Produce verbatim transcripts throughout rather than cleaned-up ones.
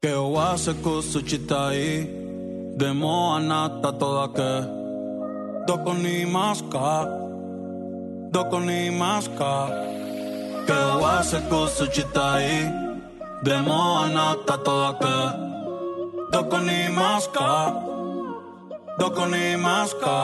Keowa se kusuchitai Demo anata toda ke Doko ni maska Doko ni maska Keowa se kusuchitai Demo anata toda ke Doko ni maska Doko ni maska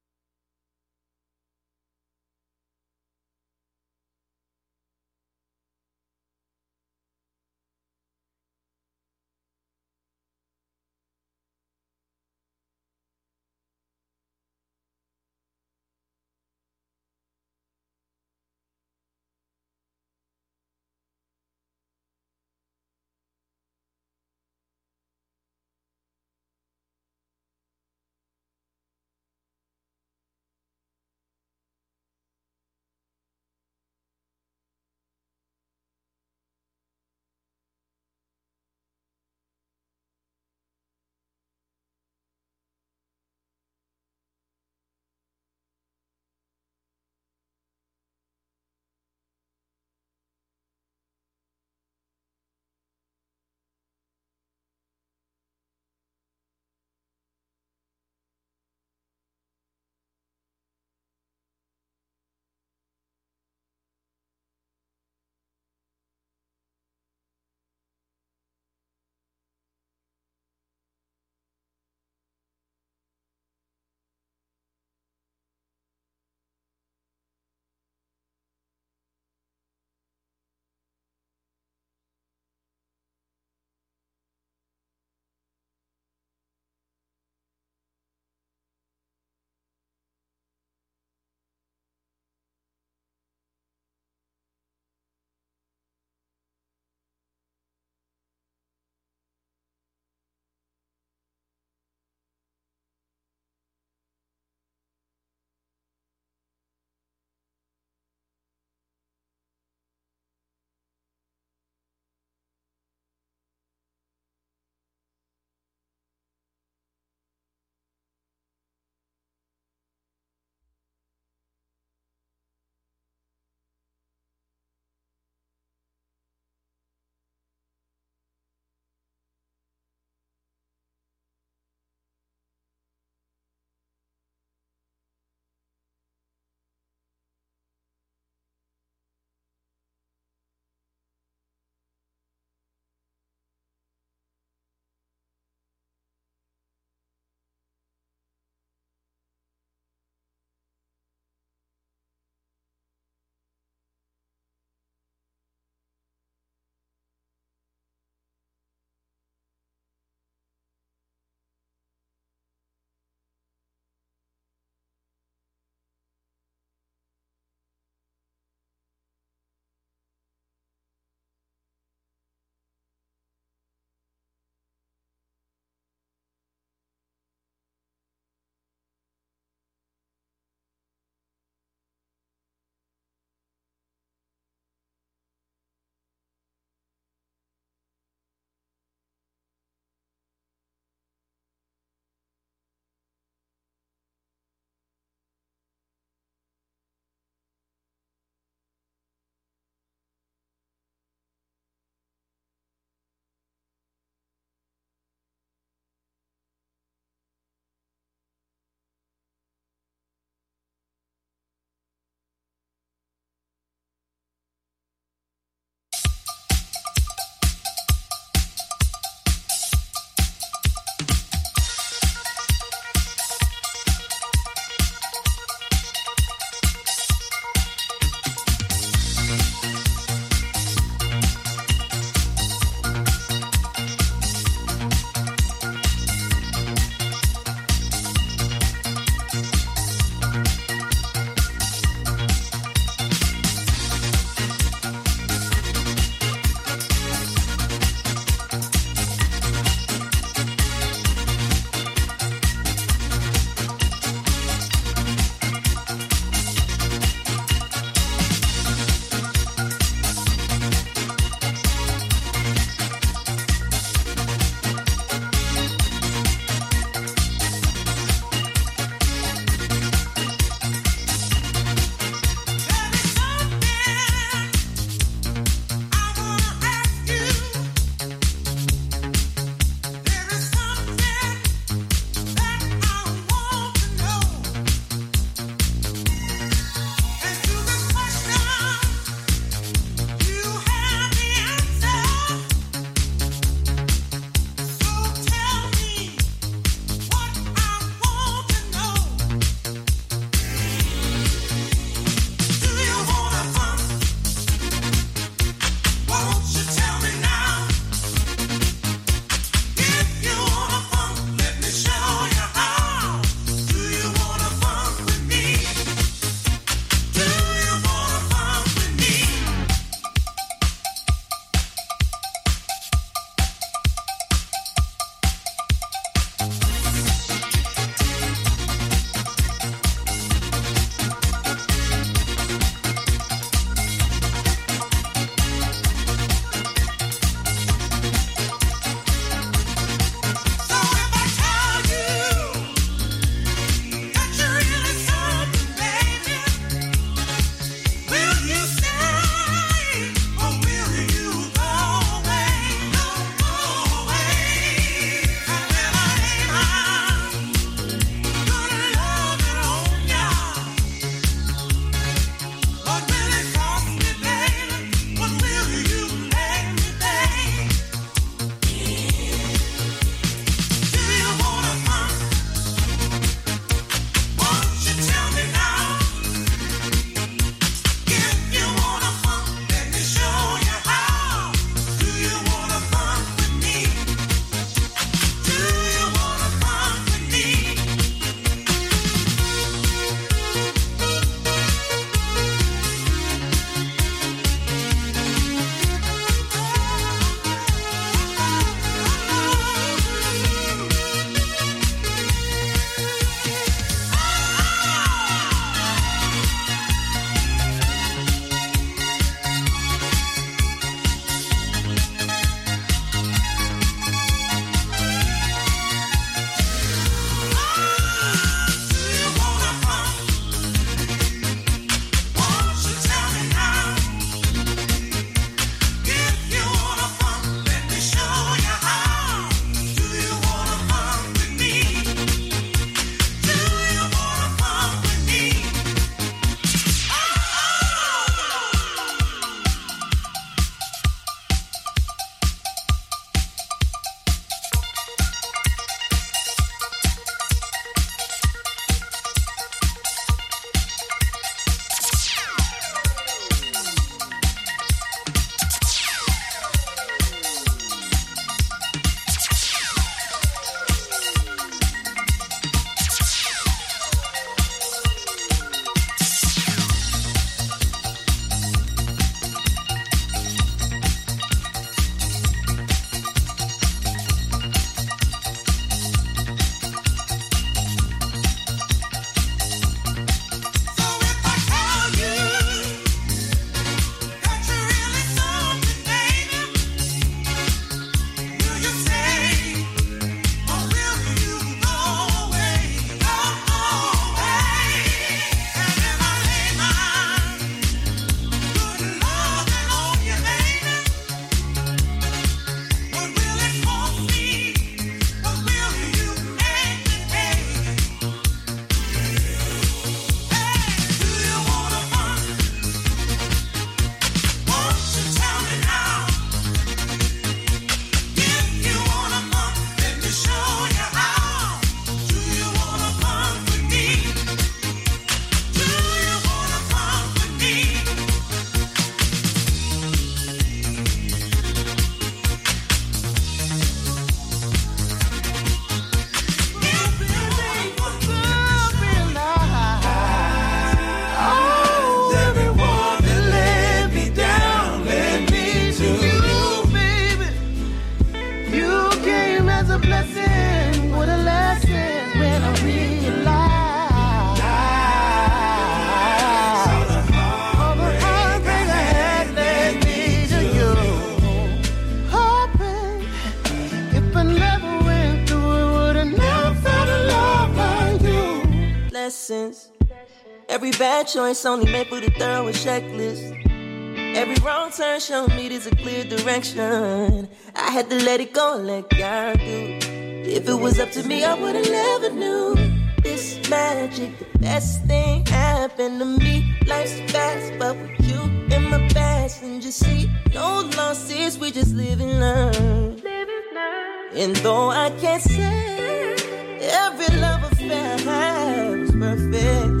Every bad choice only made for the thorough checklist. Every wrong turn showed me there's a clear direction. I had to let it go and let God do. If it was up to me, I would've never knew this magic. The best thing happened to me. Life's fast, but with you in my passenger seat, no losses, we just live and learn. And though I can't say every love affair was perfect,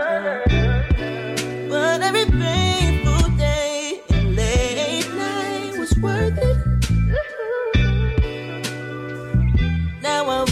but every painful day and late night was worth it. Now I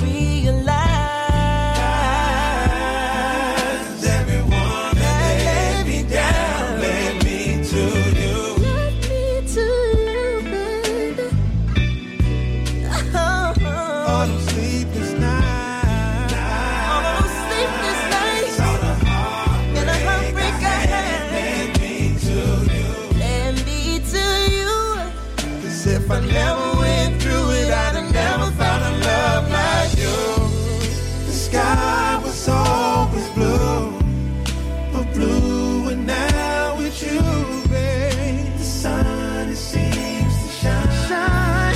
realize everyone that let me down led me to you. Led me to you, baby. Oh, oh. All those sleepless nights, all those sleepless nights, all the heart and the heartbreak I had led me to you. Led me to you. 'Cause if I never went through it, I'd have never found a love like you. The sky was always blue, but blue and now with you, babe. The sun, it seems to shine, shine,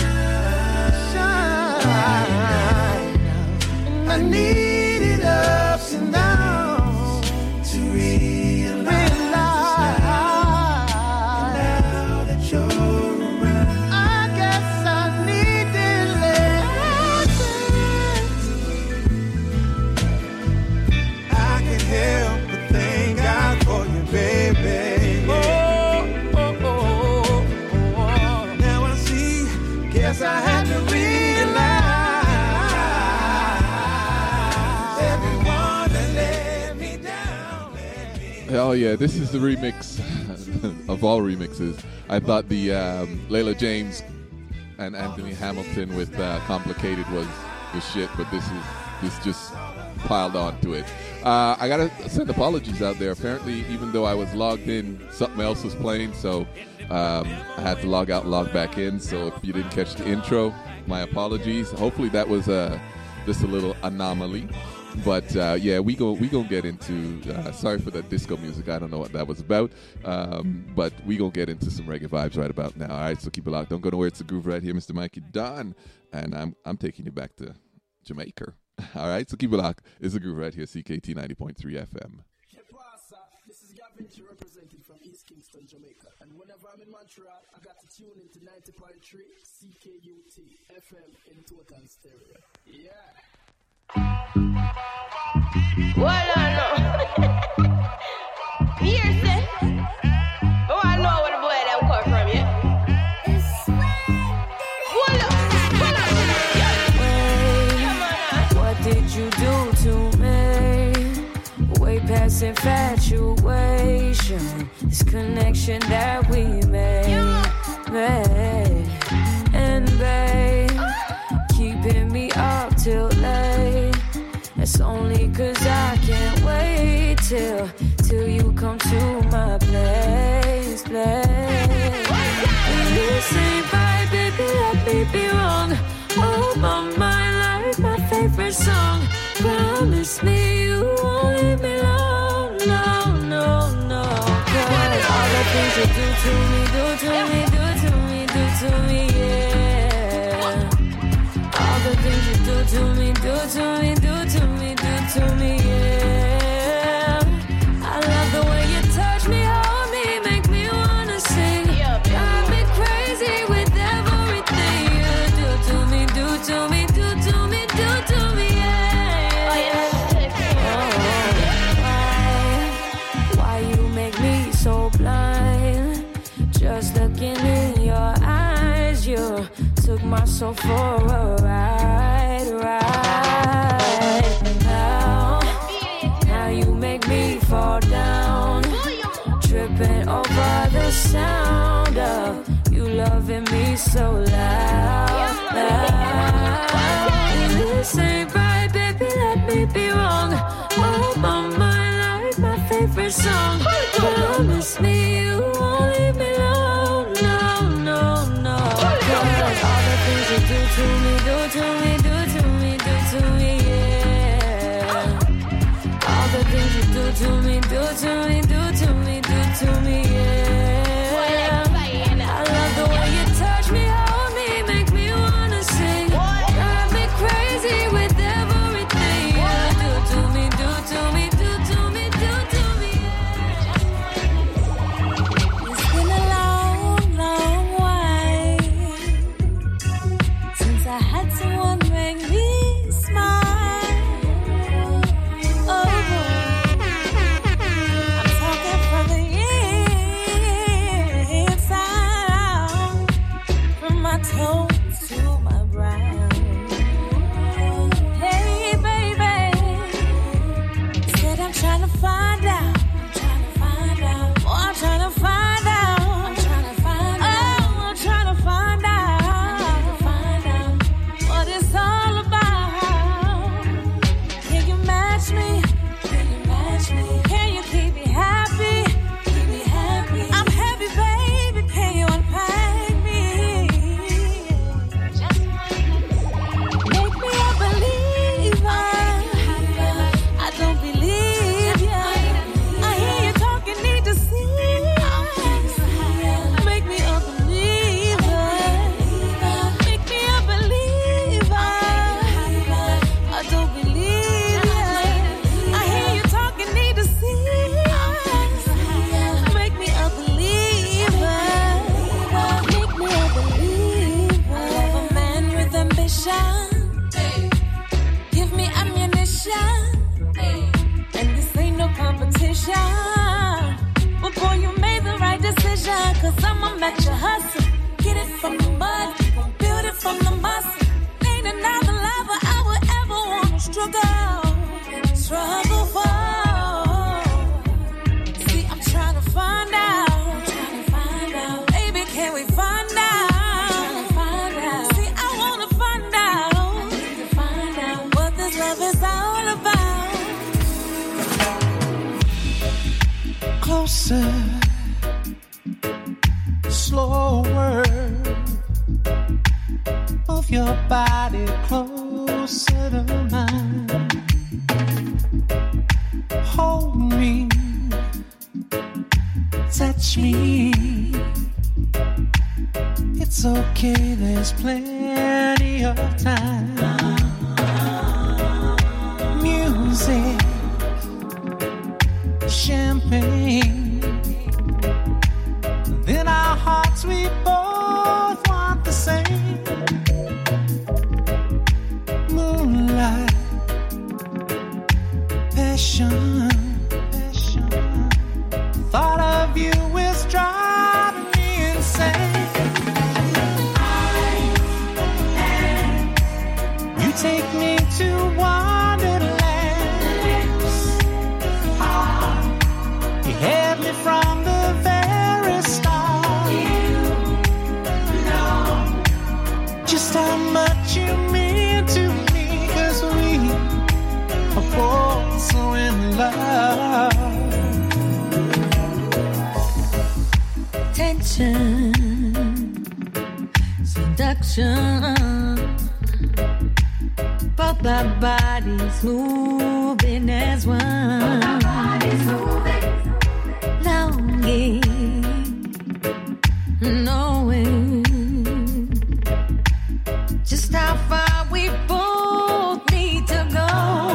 shine. I needed ups and downs to realize now that you're around. I guess I needed lessons. I can't help but thank God for you, baby. Oh, oh, oh, oh. Now I see, guess I had to realize everyone that let me down, let me Oh yeah, this is the remix of all remixes. I thought the um, Layla James and Anthony Hamilton with uh, "Complicated" was the shit, but this is this just piled on to it. Uh, I gotta send apologies out there. Apparently, even though I was logged in, something else was playing, so um, I had to log out and log back in. So if you didn't catch the intro, my apologies. Hopefully that was uh, just a little anomaly. But uh, yeah, we go we gonna get into. Uh, sorry for that disco music. I don't know what that was about. Um, but we gonna get into some reggae vibes right about now. All right, so keep it locked. Don't go nowhere. It's the groove right here, Mister Mikey Don, and I'm I'm taking you back to Jamaica. All right, so keep it locked. It's the groove right here, C K T ninety point three F M. This is Gavin representing from East Kingston, Jamaica. And whenever I'm in Montreal, I got to tune into ninety point three C K U T F M in total stereo. Yeah. Well, I know. Here, say. Oh, I know where the boy them come from, yeah? Hold up, hold up. What did you do to me? Way past infatuation. This connection that we made, made. And babe, keeping me up till late. It's only 'cause I can't wait till till you come to my place, place. This ain't right, baby, let me be wrong. Oh, my mind like my favorite song. Promise me you won't leave me alone, no, no, no. 'Cause all the things you do to me, do to me, do to me, do to me, yeah. All the things you do to me, do to me, do to me, do to me, yeah. I love the way you touch me, hold me, make me wanna sing. Drive me crazy with everything you do to me, do to me, do to me, do to me, yeah. Oh, why, why you make me so blind? Just looking in your eyes, you took my soul for a ride, ride. Now, now you make me fall down, tripping over the sound of you loving me so loud, loud. This ain't right, baby, let me be wrong. Oh, my mind like my favorite song. Promise me you won't leave me alone, no, no, no. 'Cause all the things you do to me, do to me, do to me, do to me, yeah. All the things you do to me, do to let you hustle. Get it from the mud, build it from the muscle. Ain't another lover I would ever want to struggle, struggle for. See, I'm trying to find out, trying to find out. Baby, can we find out? Trying to find out. See, I want to find out, to find out what this love is all about. Closer, slower, move your body closer to mine. Hold me, touch me. It's okay, there's plenty of time. Music, champagne, in our hearts we both want the same. Moonlight, passion, passion. Thought of you is driving me insane. You take me to Wonderland. You had me from the very start. You know just how much you mean to me, 'cause we are both so in love. Tension, seduction, both our bodies moving as one. Longing, knowing just how far we both need to go.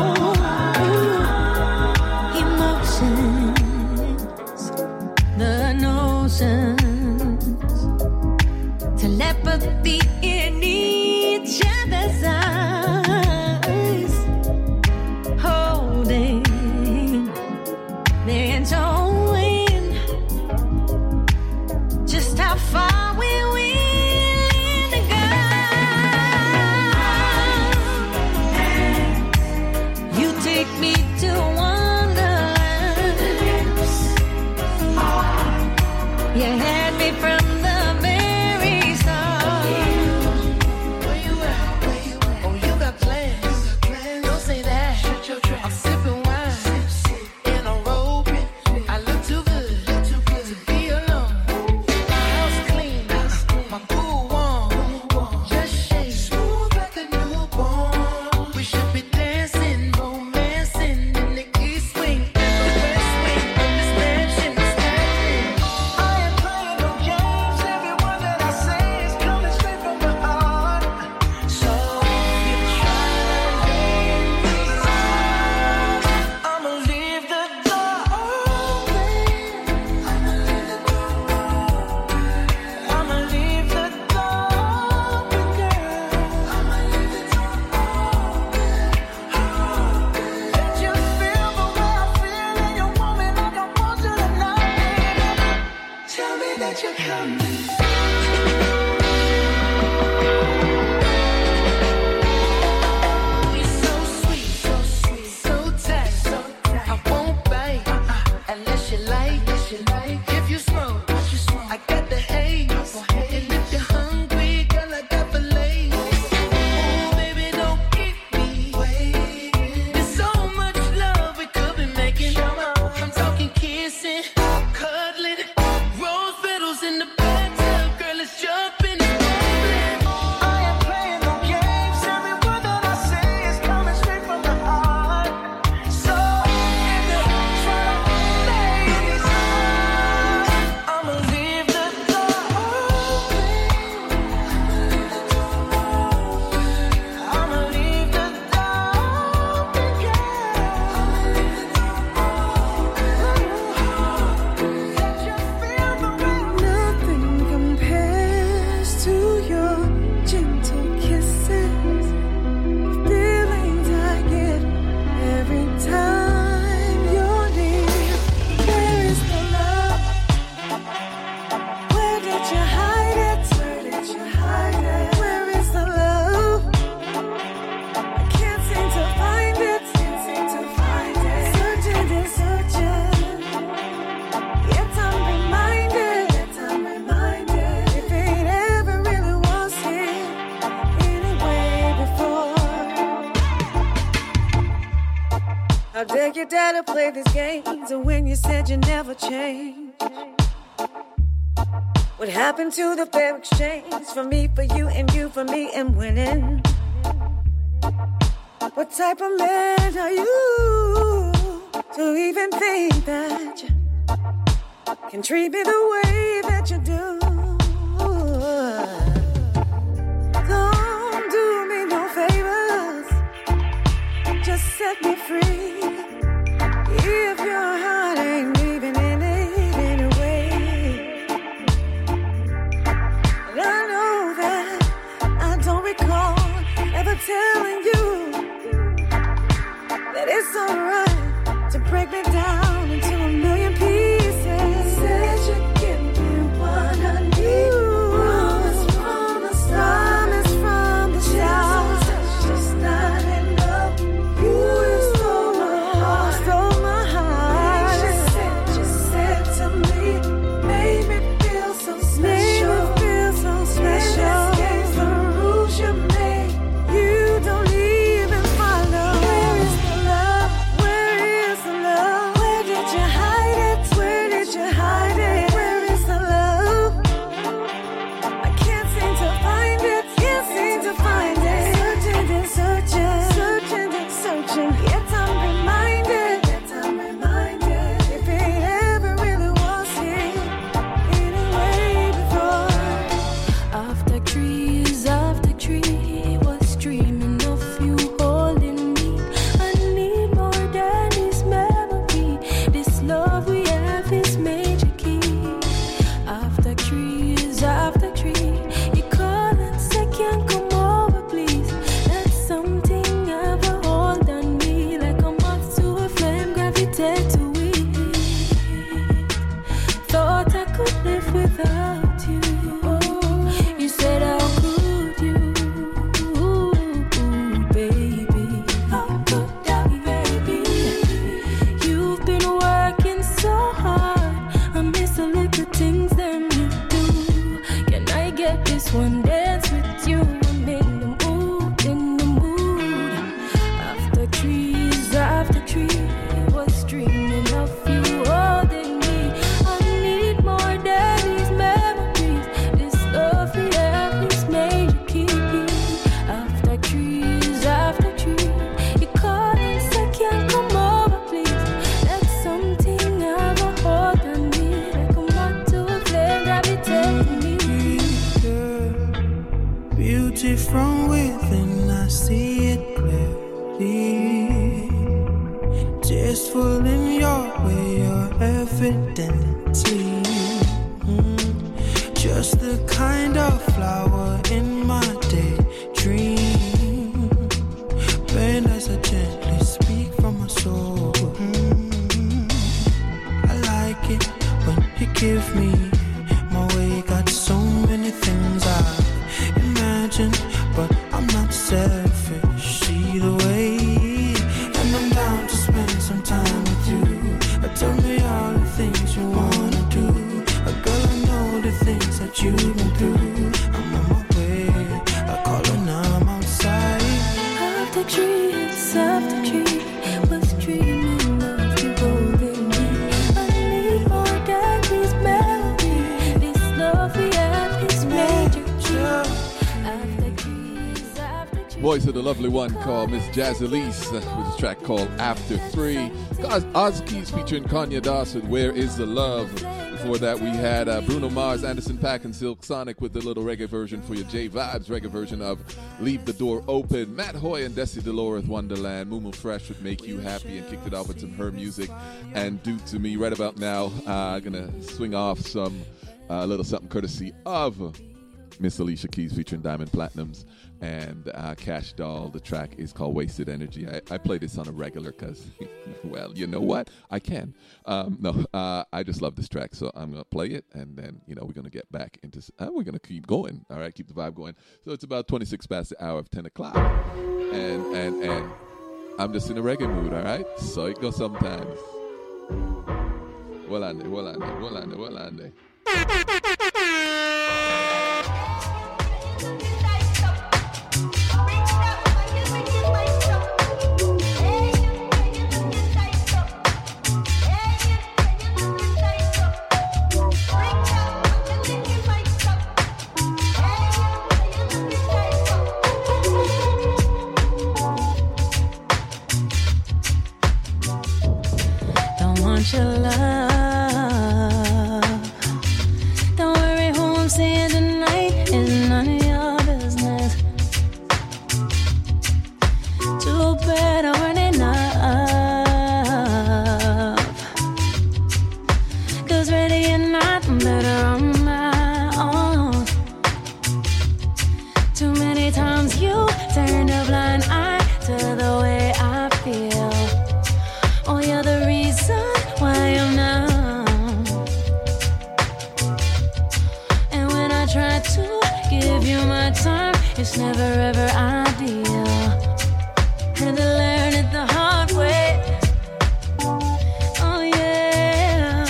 Emotions, the notions, telepathy in each other's eyes, holding, then showing just how far we're willing to go. You take me to Wonderland. You had me from the very start. Where you at? Where you at? How dare your daddy play these games, and when you said you never change? What happened to the fair exchange for me for you and you for me and winning? What type of man are you to even think that you can treat me the way that you do? Don't do me no favors, just set me free. If your heart ain't leaving in it anyway, and I know that I don't recall ever telling you that it's alright to break me down into a million pieces. Said you'd give me what I need. Promise from the start. Promise from the start. Just not enough. You stole my heart. Stole my heart. You said, you said to me, made me feel so special. Made me feel so special. Against the rules you made. You don't even follow. Where is the love? Where is the love? Where did you hide it? Where did you hide it? Where is the love? I can't seem to find it. Can't seem to find it. Searching and searching, searching and searching. Yet I'm reminded, yet I'm reminded, if it ever really was here anyway before. After trees, after tree was dreaming of you holding me. I need more than this memory. This love we have is major key. After trees, after tree, you call and say, "Can't come over, please." Let something have a hold on me, like a moth to a flame, gravitate to it. Thought I could live without you. You said, how could you, baby? How could I, baby? You've been working so hard. I miss the little things them you do. Can I get this one dance with you? I'm in the mood, in the mood. After trees, after tree, was dreaming of you holding me. I need more than these memories. This love we have is major key. After trees, after tree, you call and say, "Can't come over, please." Let something have a hold on me, like a moth to a flame, gravitate to me. Beauty from within, I see it clearly. Tasteful in your way, you're evidently mm, just the kind of flower in my daydream. Bend as I gently speak from my soul. Mm, I like it when you give me my way. Got so many things I imagine, but I'm not selfish either way. And I'm down to spend some time with you. Uh, Tell me all the things you wanna do. Uh, Girl, I know the things that you've been through. I'm on my way. I call her now, I'm outside. After trees, after tree, was dreaming of you holding me. I need more than these memories. This love we have is major key. After trees, after tree. Voice of the lovely one called Miss Jazzalise uh, with a track called After Three. Oz- Ozkeys featuring Kanye Dawson, Where Is the Love? Before that, we had uh, Bruno Mars, Anderson .Paak, and Silk Sonic with the little reggae version for your J-Vibes reggae version of Leave the Door Open. Matt Hoy and Desi Delore with Wonderland. Mumu Fresh would Make You Happy, and kicked it off with some her music and Do To Me. Right about now, I'm uh, going to swing off some uh, little something courtesy of Miss Alicia Keys featuring Diamond Platinums and uh, Cash Doll. The track is called Wasted Energy. I, I play this on a regular because, well, you know what? I can. Um, no, uh, I just love this track, so I'm going to play it, and then, you know, we're going to get back into, uh, we're going to keep going, all right? Keep the vibe going. So it's about twenty-six past the hour of ten o'clock, and, and, and I'm just in a reggae mood, all right? So it goes sometimes. Well, on there, well, on there, well, on there, well, on there. Too many times you turned a blind eye to the way I feel. Oh, you're the reason why I'm numb. And when I try to give you my time, it's never ever ideal. Had to learn it the hard way. Oh yeah,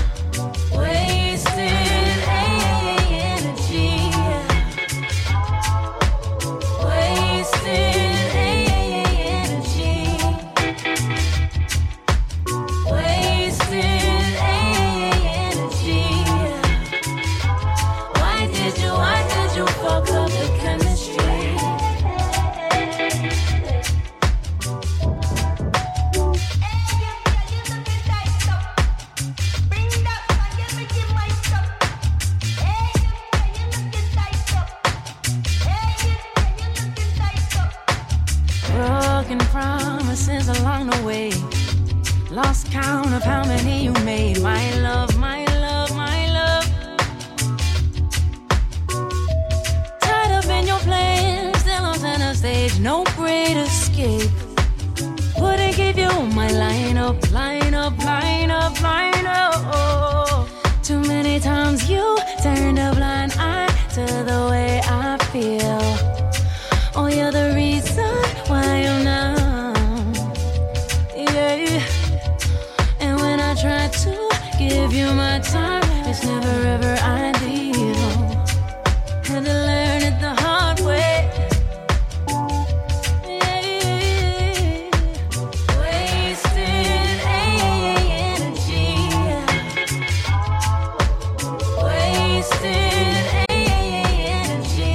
wasted energy, wasted energy, wasted energy. Why did you, why did you fuck up the chemistry? Broken promises along the way. Lost count of how many you made. My love, my love, my love. Tied up in your plans, still on center stage, no great escape. Wouldn't give you my line up, line up, line up, line up. Too many times you turned a blind eye to the way I feel. Oh, you're the reason why I'm numb. Yeah. And when I try to give you my time, it's never ever ideal. Had to learn it the hard way. Yeah. Wasted energy. Wasted energy.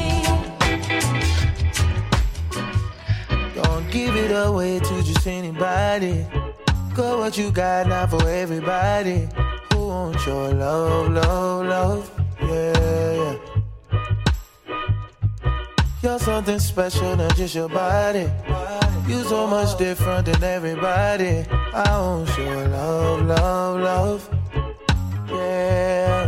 Don't give it away to just anybody. Got what you got, not for everybody. Who wants your love, love, love? Yeah, yeah. You're something special, not just your body. You so much different than everybody. I want your love, love, love. Yeah.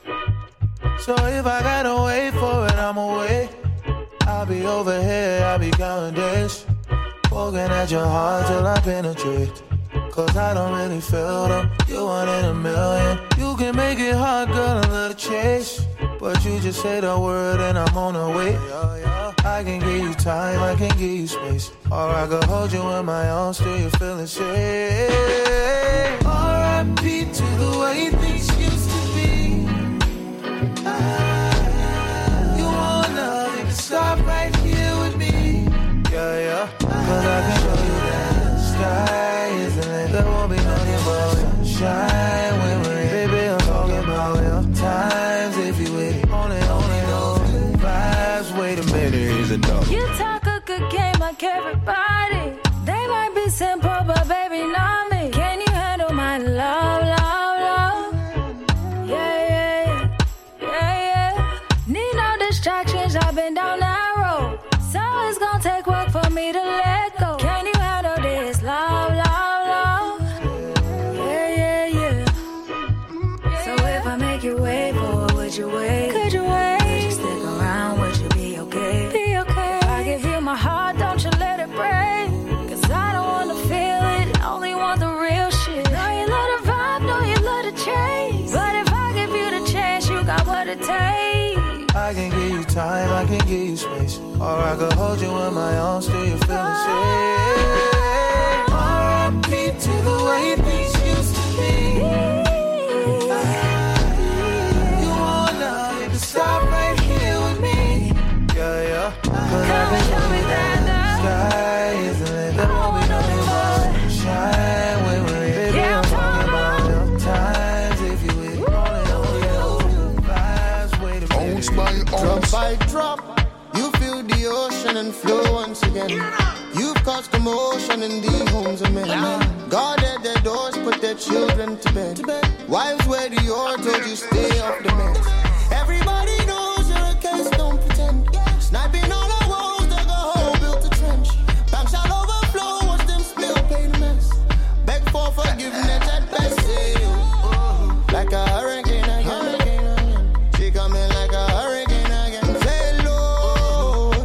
So if I gotta wait for it, I'ma wait. I'll be over here, I'll be counting days. Poking at your heart till I penetrate. Cause I don't really feel them. You one in a million. You can make it hard, girl, a little chase. But you just say the word and I'm on the way. I can give you time, I can give you space. Or I could hold you in my arms till you're feeling safe. R I P to the way things used to be. Ah, you want love, you can stop right here with me. Yeah, yeah. Cause I can show you that sky is the limit. There won't be nothing but sunshine when we're in. Baby, I'm talking about your times if you with it. Only, only those vibes. Wait a minute, here's enough. You talk a good game like everybody. They might be simple, but baby, not me. Can you handle my love, love, love? Yeah, yeah, yeah, yeah. Need no distractions, I've been down that road. So it's gonna take work for me to let go. Can you handle this love, love, love? Yeah, yeah, yeah. So if I make you wait for it, would you wait? Could you wait? Would you stick around, would you be okay? Be okay. If I give you my heart, don't you let it break. Cause I don't wanna feel it, I only want the real shit. Know you love the vibe, know you love the chase. But if I give you the chance, you got what it takes. I can give you time, I can give you space. Or I could hold you in my arms till you're feeling safe. R I P to the way things used to be. Ah, you want love, you can stop right here with me. Yeah, yeah. Cause I can show you that the sky is the limit. There won't be nothing but sunshine when we're in. Baby, I'm talking about your times if you with it. Only, only those vibes. Wait a minute. Drop by drop, you feel the ocean and flow once again. You've caused commotion in the homes of men. Guarded their doors, put their children to bed. Wives wear the door, told you stay off the meds. Everybody knows you're a case, don't pretend. Sniping all the walls, dug a hole, built a trench. Banks shall overflow, watch them spill, pay the mess. Beg for forgiveness at best, say, oh, like a hurricane again. She coming like a hurricane again. Say low,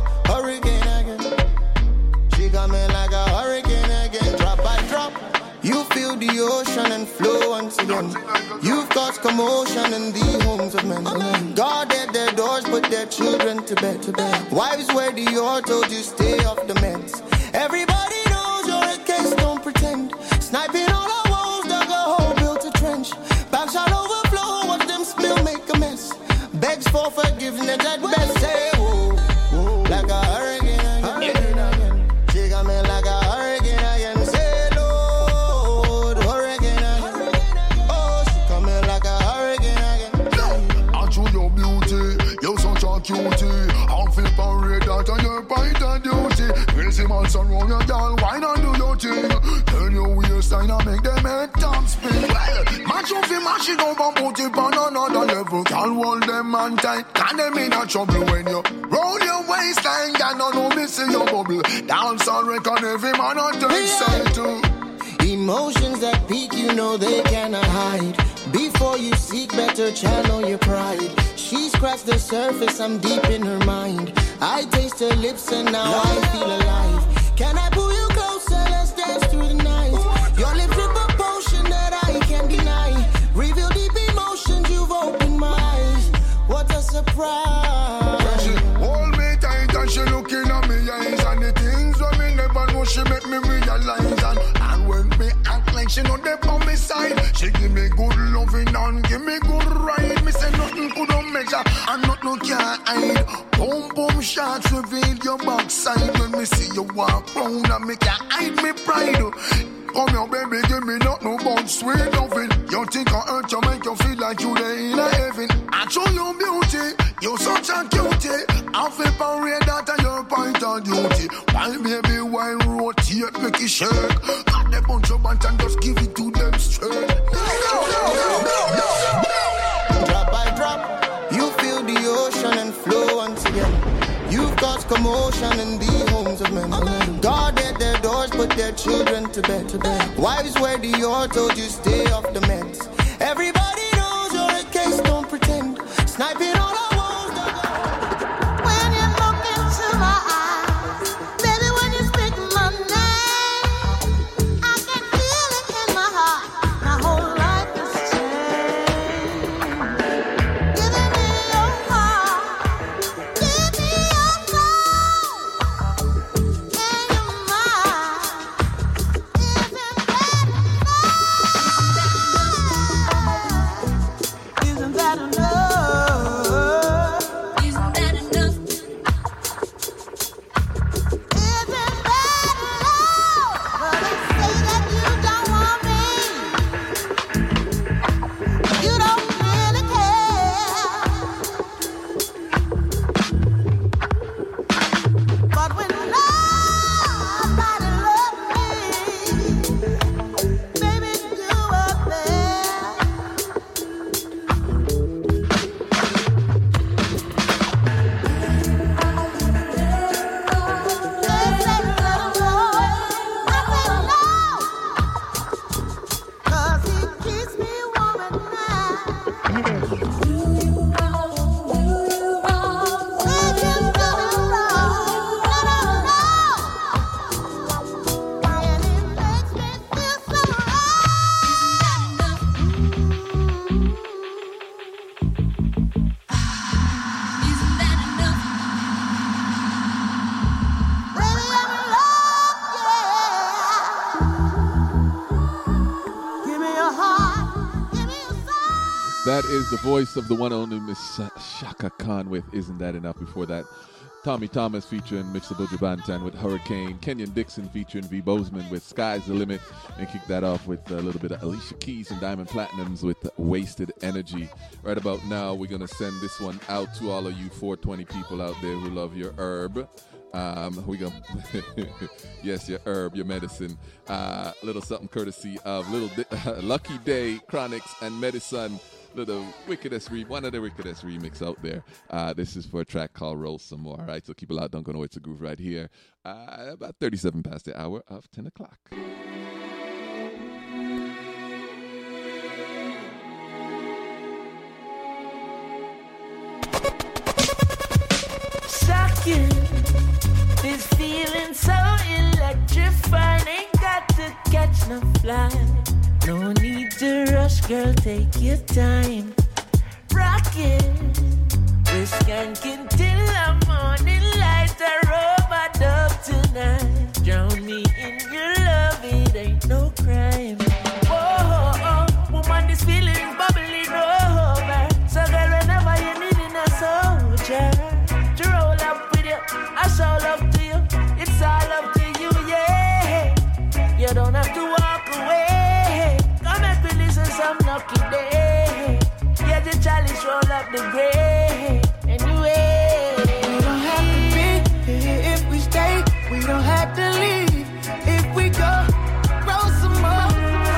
children to bed, to bed. Wives wear the Dior, told you stay off the meds. Everybody knows you're a case, don't pretend. Sniping all our walls, dug a hole, built a trench. Back shall overflow, watch them spill, make a mess. Begs for forgiveness at best, say whoa, whoa. Like a hurricane again, hurricane again. She got me like a hurricane again, say Lord, hurricane again. Oh, she coming like a hurricane again. I choose your beauty, you're such a cutie. I'll feel parade that on your point of duty. Crazy man surround your girl, why not do your thing? Turn your waistline and make them head top spin. Well, match you fi mash it up and put it on another level. Girl, hold them man tight, can them in a trouble when you roll your waistline. Girl, no no missing your bubble. Dance on record, every man on turn side too. Emotions that peak, you know they cannot hide. Before you seek better, channel your pride. She scratched the surface, I'm deep in her mind. I taste her lips and now I feel alive. Can I pull you closer, let's dance through the night. Your lips with a potion that I can't deny. Reveal deep emotions, you've opened my eyes. What a surprise. When she hold me tight and she looking at me eyes. And the things when me never know, she make me realize. And, and when me act like she know they on me side, she give me good loving and give me good ride. Me say nothing couldn't measure and nothing can hide. Boom boom shots reveal your backside. When me see you walk round and me can't hide me pride. Come here baby, give me nothing but sweet loving. You think I hurt you, make you feel like you lay in a heaven. I show you beauty, you're such a cutie. I feel parade that at your point of duty. While baby wine rotate, make it shake. Got the bunch of bunch and just give it to them straight. Drop by drop, you feel the ocean and flow once again. You've caused commotion in the homes of men. Guarded their doors, put their children to bed, to bed. Wives wear the Dior, told you stay off the meds. Everybody knows you're a case, don't pretend. Sniping all our walls. When you look into my eyes, baby, when you speak my name, I can feel it in my heart. My whole life has changed. Giving me your heart, give me your soul, and your mind. Isn't that enough? Isn't that enough? Isn't that enough? Isn't that enough? But they say that you don't want me. You don't really care. But when nobody loves me, baby, you are there. That is the voice of the one and only Miss Shaka Khan with Isn't That Enough. Before that, Tommy Thomas featuring Mister Buju Banton with Hurricane. Kenyon Dixon featuring V. Bozeman with Sky's the Limit. And kick that off with a little bit of Alicia Keys and Diamond Platinums with Wasted Energy. Right about now, we're going to send this one out to all of you four twenty people out there who love your herb. Um, we gonna yes, your herb, your medicine. A uh, little something courtesy of Little Di- uh, Lucky Day, Chronics, and Medicine. Little wickedest re- one of the wickedest remix out there. Uh, this is for a track called Roll Some More. All right, so keep it loud. Don't go nowhere. It's a groove right here. Uh, about thirty-seven past the hour of ten o'clock. Shocking. This feeling so electrifying. Ain't got to catch no fly. No need to rush, girl, take your time. Rockin', we can continue about the grade anyway. We don't have to be here if we stay. We don't have to leave if we go. Roll some more.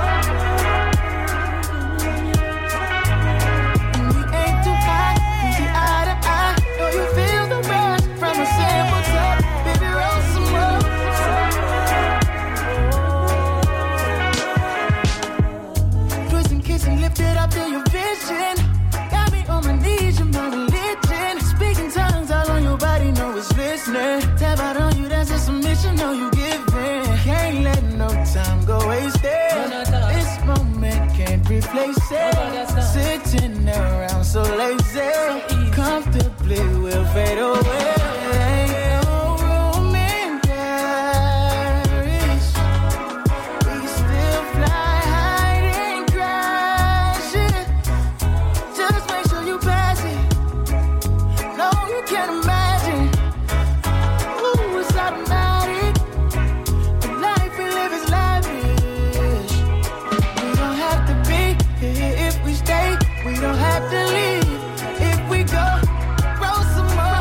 And we ain't too high. We see eye to eye. Know you feel the rush from a sample touch. Baby, roll some more. Twist and kiss and lift it up to your vision. Got me on my knees, you're my religion. Speaking tongues all on your body, know it's listening. Tap out on you, that's a submission, know you giving. Can't let no time go wasted. This moment can't replace it. Sitting around so lazy, comfortably we'll fade away. No room in Paris. We can still fly high and crash it. Just make sure you pass it. No, you can't imagine. Ooh, it's automatic. The life we live is lavish. We don't have to be here if we stay. We don't have to leave if we go. Roll some more.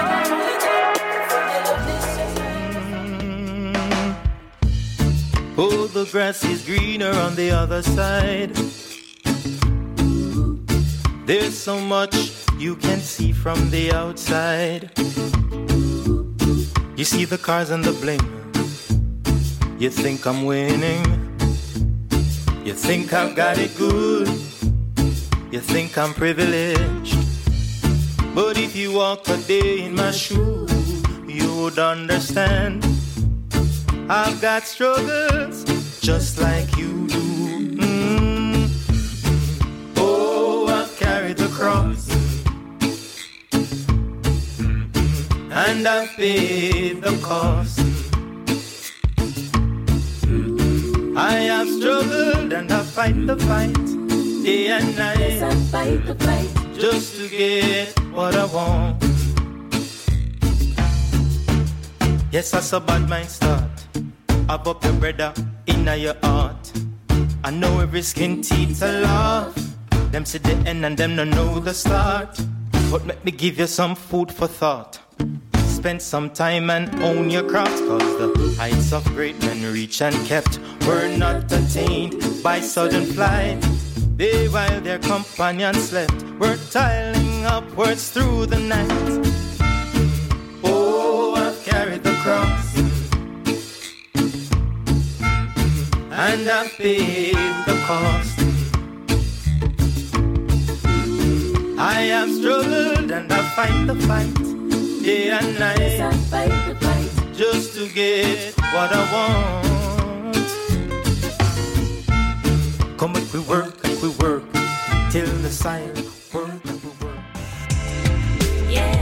Oh, the grass is greener on the other side. There's so much you can see from the outside. You see the cars and the bling. You think I'm winning. You think I've got it good. You think I'm privileged. But if you walk a day in my shoes, you would understand. I've got struggles just like you do. Mm. Oh, I've carried the cross. And I've paid the cost. I have struggled and I fight the fight day and night. Yes, I fight the fight just to get what I want. Yes, I saw bad mind start. Up up your brother inna your heart. I know every skin teeth a laugh. Them see the end and them no know the start. But let me give you some food for thought. Spend some time and own your craft, cause the heights of great men reach and kept were not attained by sudden flight. They, while their companions slept, were toiling upwards through the night. Oh, I've carried the cross and I've paid the cost. I have struggled and I fight the fight day and night. Yes, I fight the fight just to get what I want. Come if we work, if we work till the silent work, if we work. Yeah.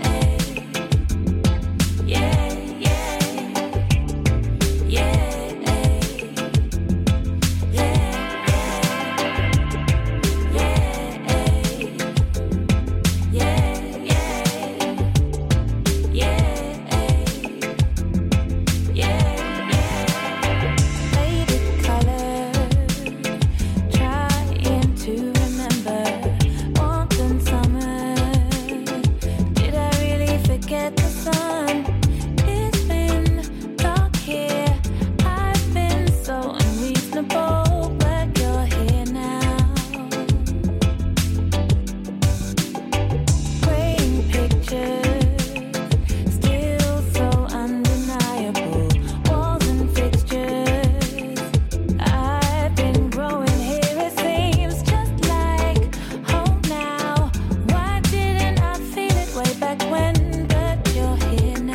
Yeah, yeah, yeah. Way back when, but you're here now.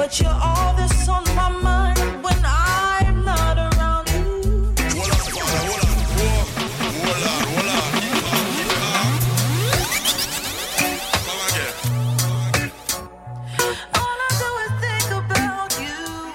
but you're all that's on my mind when I'm not around you. Hold on, hold on, hold on, hold on, hold on. Come again. All I do is think about you.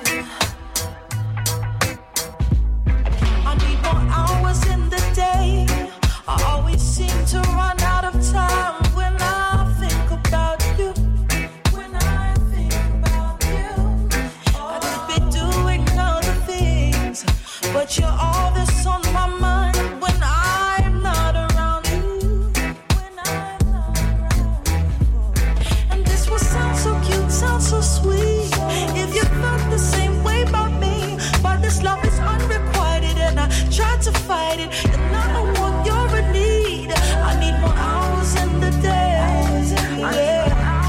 I need more hours in the day. I always seem to run out of time when I think about you. When I think about you, I could be doing other things, but you're all that's on my mind when I'm not around you. When I'm not around you. And this will sound so cute, sound so sweet. If you felt the same way about me, but this love is unrequited and I tried to fight it, and I know what you're in need. I need more hours in the day, yeah.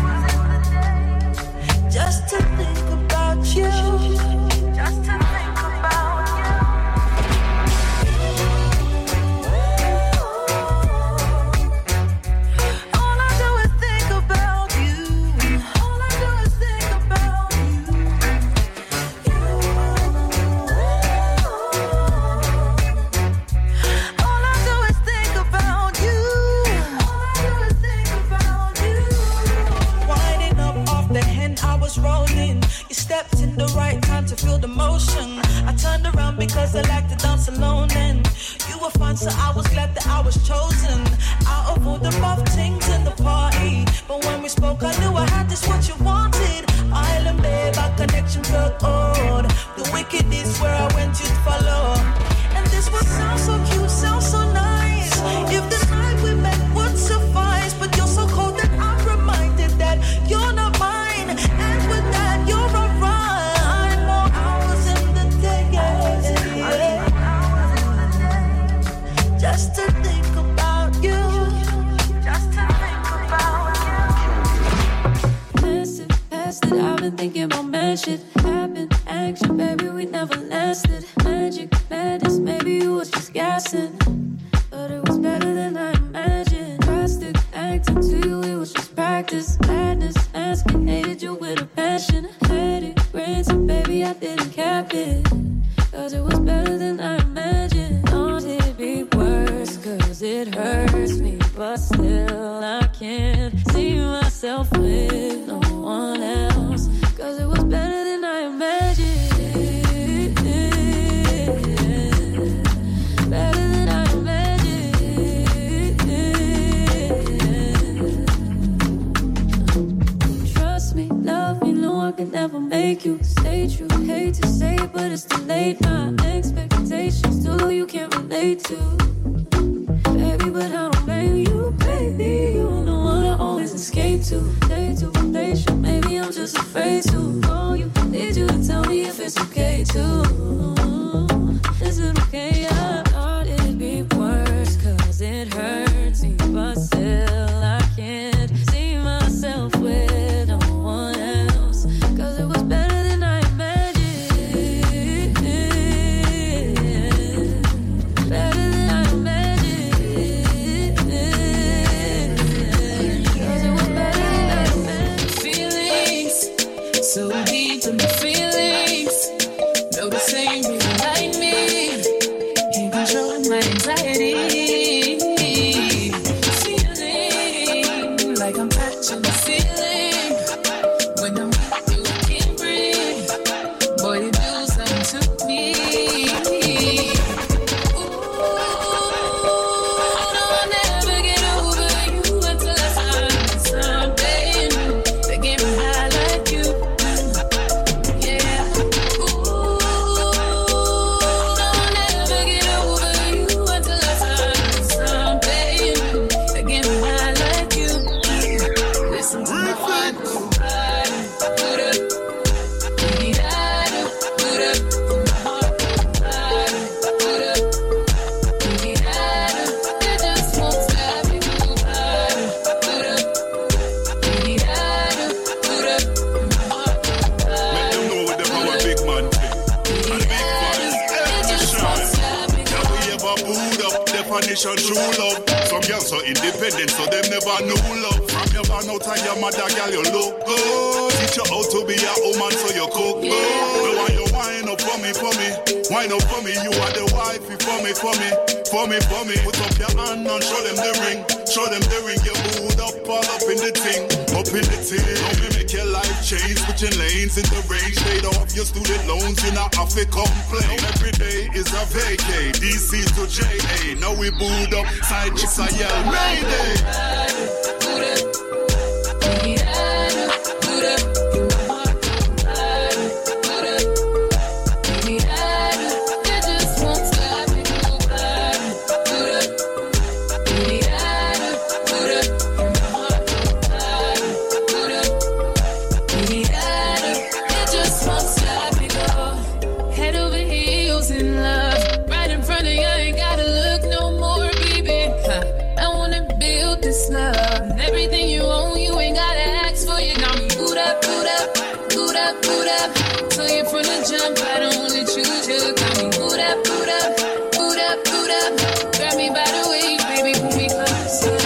Just to think about you. Just to think about you. All I do is think about you. All I do is think about you. All I do is think about you. All I do is think about you. Winding up off the hen, I was rolling. You stepped in the right time to feel the motion. I turned around because I like to dance alone, and you were fine, so I was glad that I was chosen. Out of all the rough things in the party, but when we spoke, I knew I had just what you wanted. Island babe, our connection felt old. The wicked is where I went, you'd follow. And this would sound so cute, sound so nice. If the night we met would suffice, but you're so cold that I'm reminded that you're not mine. And with that, you're alright. More hours in the day, yeah. Just to think about you. Just to think about you. Past it, past it, I've been thinking about mad shit. Happened, action, baby, we never lasted. Magic, madness, maybe you was just gassing. But it was better than I imagined. Drastic, acting to you, it was just practice. Madness, asking, hated you with a passion. Had it, granted, baby, I didn't cap it. Cause it was better than I imagined. Thought it'd be worse, cause it hurts me. But still, I can't see myself with no one else. Cause it was better than I imagined. Better than I imagined. Trust me, love me, no I can never make you stay true. Hate to say it, but it's too late. My expectations too low, you can't relate to. Baby, but I don't blame you, baby. You don't know what I always escape to. Day to relation, maybe I'm just afraid to call you. Need you to tell me if it's okay too. Is it okay? I thought it'd be worse, cause it hurts me. But still, I can't see myself with no one else. Cause it was better than I imagined. Better than I imagined. Cause it was better than I imagined. Feelings, so deep in my feelings. No, this ain't really like me. Can't control my anxiety. Feeling like I'm touching the ceiling. When I'm with you, I can't breathe. Boy, you do something to me. Ooh, no, I'll never get over you until I find something that get me high like you. Yeah. Ooh, no, I'll never get over you until I find something that get me high like you. Listen to my heart, put up, need I do, put up, my heart, put up, need I do, it just won't stop me, put up, need I do, put up, my heart, Let them know what the power big man thing. And big fans, every shine. Now we ever booed up, definition true love. Some girls are independent, so them never know love. From you born out of your mother, girl, you look good. Teach you how to be a woman, so you cook good. Me want you wine up for me, for me. Wine up for me, you are the wifey for me, for me. For me, for me. Put up your hand and show them the ring. Show them the ring, you mood up, all up in the thing. Up in the thing. Now me make your life change, switching lanes in the range. Paid off your student loans, you not have to complain. Every day is a vacay, D C to J A. Now we boot up, side chicks are yell, Mayday. Jump, I don't wanna choose you. Got me boot up, boot up, boot up, boot up. Grab me by the waist, baby, pull me closer.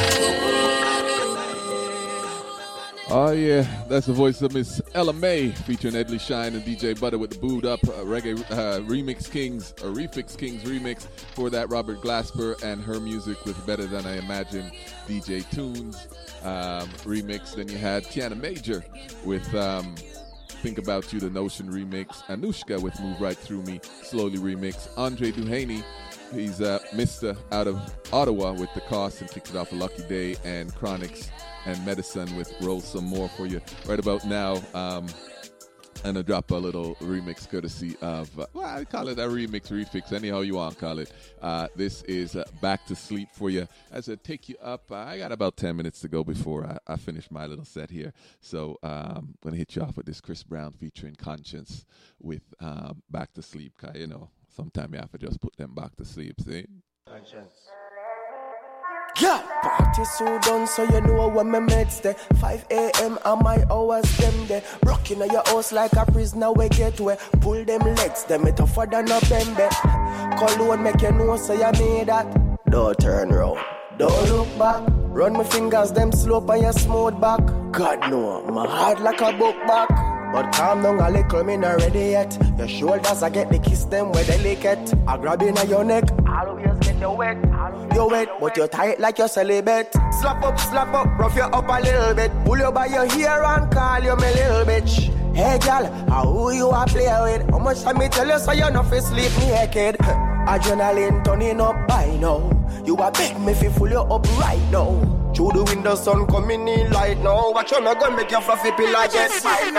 Oh yeah, that's the voice of Miss Ella May, featuring Edley Shine and D J Butter with the Boot Up uh, Reggae uh, Remix Kings, or Refix Kings remix. For that, Robert Glasper and her music with Better Than I Imagined, D J Tunes um, remix. Then you had Tiana Major with um, Think About You, the Notion remix. Anushka with Move Right Through Me, Slowly remix. Andre Duhaney, he's uh, Mister out of Ottawa with The Cost and kicks it off a Lucky Day. And Chronics and Medicine with Roll Some More for you. Right about now, um, and I drop a little remix courtesy of, uh, well, I call it a remix, refix, anyhow you want to call it. Uh, this is uh, Back to Sleep for you. As I take you up, uh, I got about ten minutes to go before I, I finish my little set here. So um, I'm going to hit you off with this Chris Brown featuring Conscience with um, Back to Sleep. Cause, you know, sometimes you have to just put them back to sleep, see? Conscience. Yeah, party so done, so you know when my meds there. five a.m. and my hours them there. Rocking at your house like a prisoner we get where. Pull them legs, them it tougher than a bembe. Cologne make you know so you made that. Don't turn round, don't look back. Run my fingers, them slope and you smooth back. God no, my heart like a book back. But calm down a little, me not ready yet. Your shoulders, I get the kiss them where they lick it. I grab in your neck, always get you wet. You wet, but you're tight like you're celibate. Slap up, slap up, rough you up a little bit. Pull you by your hair and call you my little bitch. Hey gal, how who you a play with? How much time me tell you so you know fi sleep naked? Adrenaline turning up by now. You a beg me fi full you up right now. Through the window, sun coming in light now. Watch you, me gonna make you fluffy pillow get right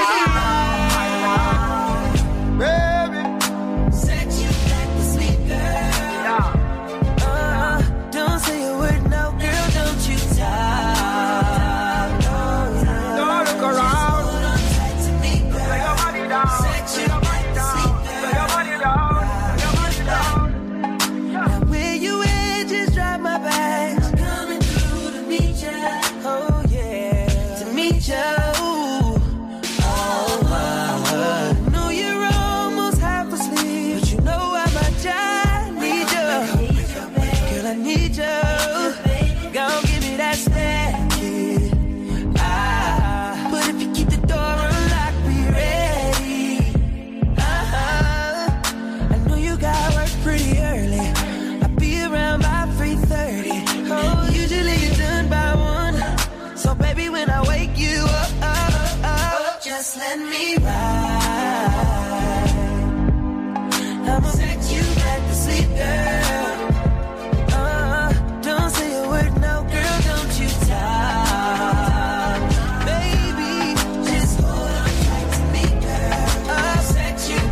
now. Baby, set you back to sleep, girl. Yeah. Uh, don't say a word now, girl. Don't you talk. No, no. Don't look around. Hold on tight to me, girl. Lay your body down. Set you back to sleep, girl. Lay your body down. Lay your body down. Now where you at? Just drive my back. Oh yeah, to meet you. Oh my, I know you're almost half asleep, but you know how much I need you. Girl, I need you. Gon' give me that snack, kid. Ah, but if you keep the door unlocked, be ready. Uh-huh. I know you got work pretty early. I'll be around by three thirty. Oh, usually you're done by one. So baby, when I wake you up, up, up, just let me ride. I'ma set you back to sleep, girl. Uh, don't say a word, no, girl, don't you talk. Baby, just hold on tight to me, girl. I'll set you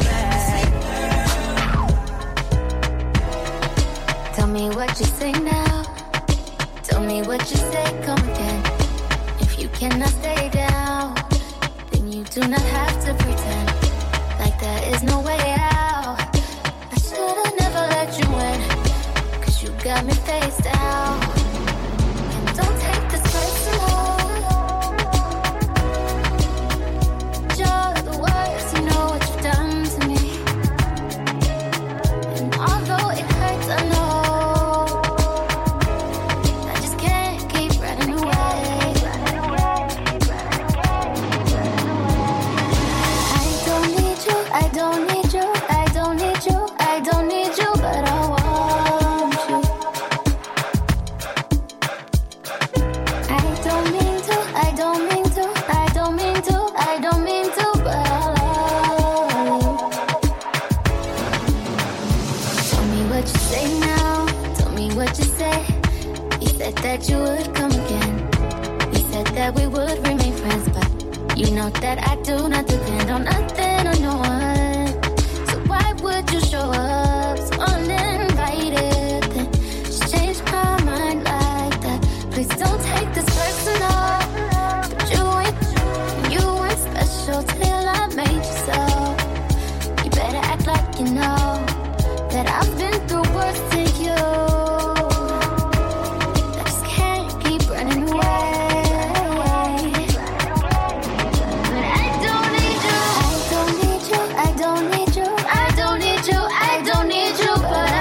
back to sleep, girl. Tell me what you say now. Tell me what you say, come again. If you cannot stay down, then you do not have to pretend like there is no way out. I should've never let you in, cause you got me face down. And don't take this personal. You're the worst, you know what you've done to me. And although it hurts, I know I just can't keep running away. said that you would come again. We said that we would remain friends, but you know that I do not depend on nothing or no one. So why would you show up so uninvited? Then just change my mind like that. Please don't take this personal. But you weren't, you weren't special till I made you so. You better act like you know that I've been through worse than you. I just can't keep running away. But I don't need you. I don't need you. I don't need you. I don't need you. I don't need you. But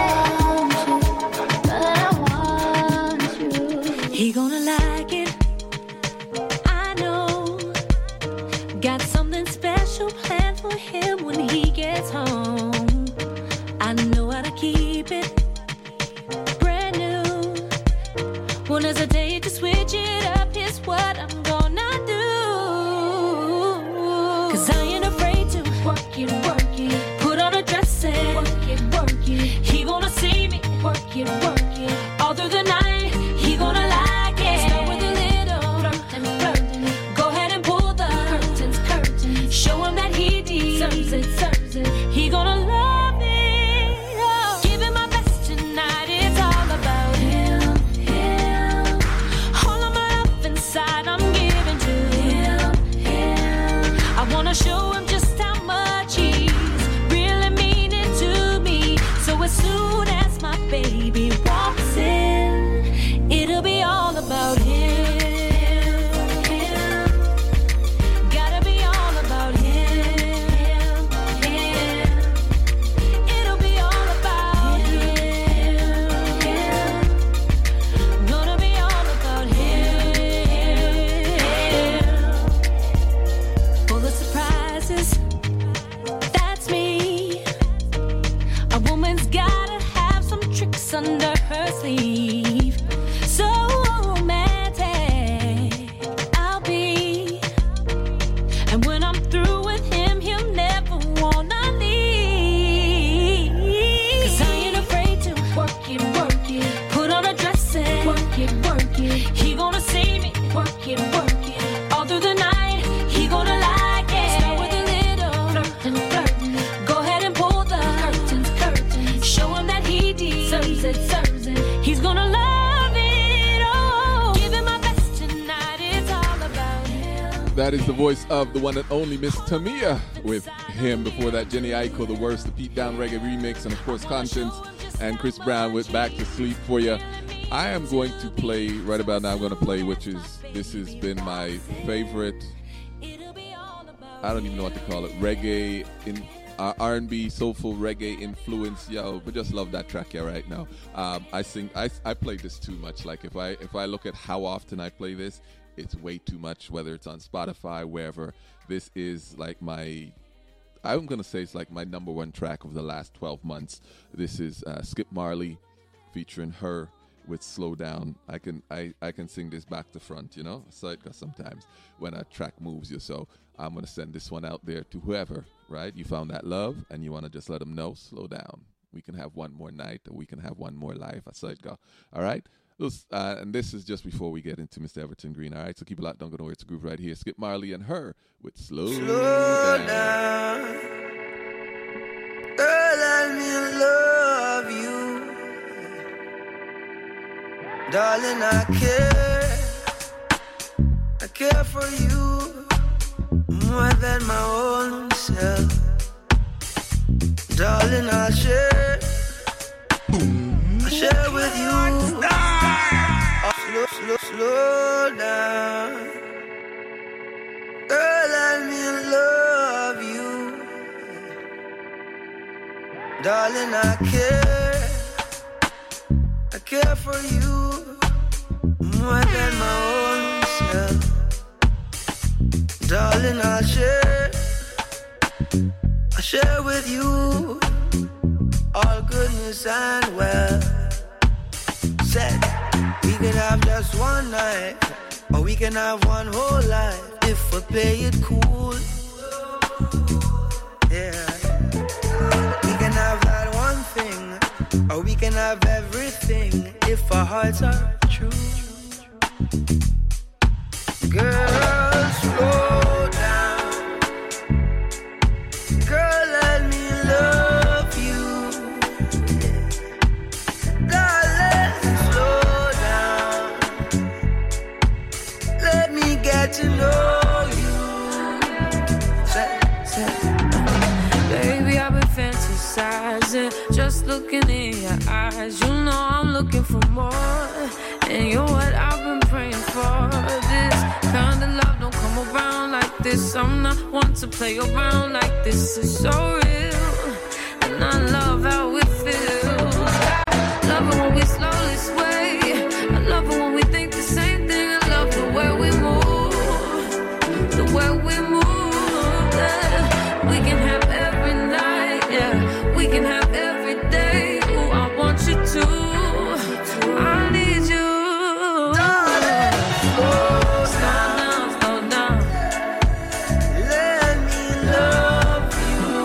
I want you. But I want you. He gonna like it. I know. Got something special planned for him when he gets home. I know how to keep it brand new. Won't hesitate to switch it up. Here's what I'm gonna do. Cause I ain't afraid to work it, work it. Put on a dress and work it, work it. He gonna see me work it, work it. All through the night, he gonna like it. Start with a little flirting, flirting. Go ahead and pull the curtains, curtains. Show him that he deserves it, serves it. He gonna love it. Oh. Give him my best tonight. It's all about him, him. All of my love inside I'm giving to him, him. I wanna show him just how much he's really meaning to me. So as soon as my baby walks in, it'll be all about him, him. Gotta be all about him, him. It'll be all about him, him. Gonna be all about him. Full of surprises, that's me. A woman's gotta have some tricks under her sleeve. So romantic I'll be. And when I'm through with him, he'll never wanna leave. Cause I ain't afraid to work it, work it. Put on a dress and work it, work it. He gonna see me work it, work it. All through the night, he gonna like it. Start with a little flirting, flirting. Go ahead and pull the curtains, curtains. Show him that he deserves it, serves it. He's gonna love it. Oh, give him my best tonight. It's all about him. That is the voice of the one and only Miss Tamia with him. Before that, Jenny Aiko, The Worst, the Pete Down Reggae remix, and of course Conscience and Chris Brown with Back to Sleep for you. I am going to play, right about now I'm going to play, which is, this has been my favorite, I don't even know what to call it, reggae, in uh, R and B, soulful reggae influence, yo, but just love that track, yeah, right now. Um, I sing, I, I play this too much, like if I, if I look at how often I play this, it's way too much, whether it's on Spotify, wherever. This is like my, I'm going to say it's like my number one track of the last twelve months. This is uh, Skip Marley featuring Her with Slow Down. I can I, I can sing this back to front, you know, so it, 'cause sometimes when a track moves you. So I'm going to send this one out there to whoever, right? You found that love and you want to just let them know, slow down. We can have one more night, or we can have one more life. I saw it go. All right? Those, uh, and this is just before we get into Mister Everton Green. All right? So keep it locked. Don't go nowhere. It's a groove right here. Skip Marley and Her with Slow, Slow Down. down. Girl, let me love you. Darling, I care. I care for you more than my own self. Darling, I'll share. I'll share with you. Oh, slow, slow, slow down. Girl, let me love you. Darling, I care. I care for you more than my own self. Darling, I'll share. I'll share with you all goodness and wealth. Said we can have just one night, or we can have one whole life if we play it cool. Yeah. We can have that one thing, or we can have everything if our hearts are true. Girl, slow down. Girl, let me love you. Darling, slow down. Let me get to know you. Say, say. Baby, I've been fantasizing, just looking in your eyes. You know I'm looking for more, and you're what I've been praying for. This kind of love don't come around like this. I'm not one to play around like this. It's so real, and I love how it feels. I love it when we slowly sway. I love it when we think the same thing. I love the way we move, the way we move. Yeah. We can have every night, yeah. We can have every day. Ooh, I want you to. I need you. Darling, slow Slow down, slow down. let me love you.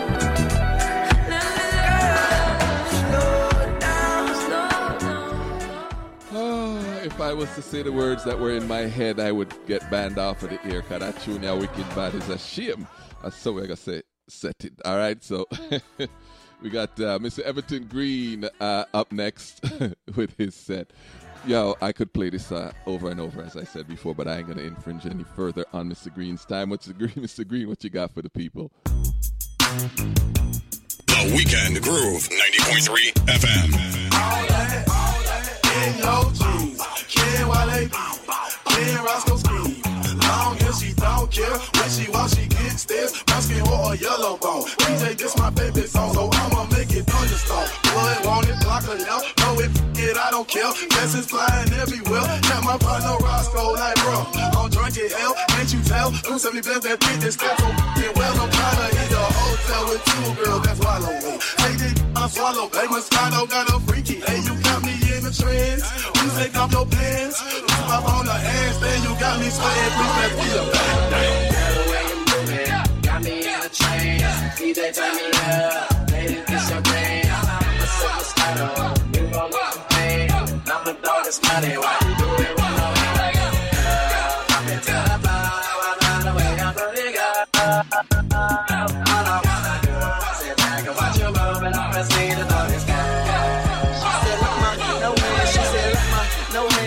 Slow down, slow down. Oh, if I was to say the words that were in my head, I would get banned off of the air, because that tune, yeah, Wicked Bad, is a shame. That's so I gotta say, set it. All right, so we got uh, Mister Everton Green uh, up next with his set. Yo, I could play this uh, over and over, as I said before, but I ain't gonna infringe any further on Mister Green's time. What's the Green, Mister Green? What you got for the people? The Weekend Groove, ninety point three F M. All that, all that in your jeans. Ken Wale, Ken Roscoe Ski. Long as she don't care. When she walks, she gets there. My skin or a yellow bone. D J, this my favorite song, so I'ma make it thunderstorm. Blood want it, block her now. Know it, it, I don't care. Blessings flying everywhere. Got my partner Roscoe like, bro, I'm drunk as hell. Can't you tell? Who's seventy best that fit this step so f***ing well. I'm trying to hit a hotel with two girls that swallow me. Take this, I swallow. Hey, Moscato got a freaky. Hey, you got me in the trends. You take off your pants. Put my on the ass, then you got me sweating. Please let's be a bang. Got me in a trance. D J turn me up. Ladies, kiss your brain. I'm a Moscato. You gon' get some pain. I'm the dog that's money. Why you do it?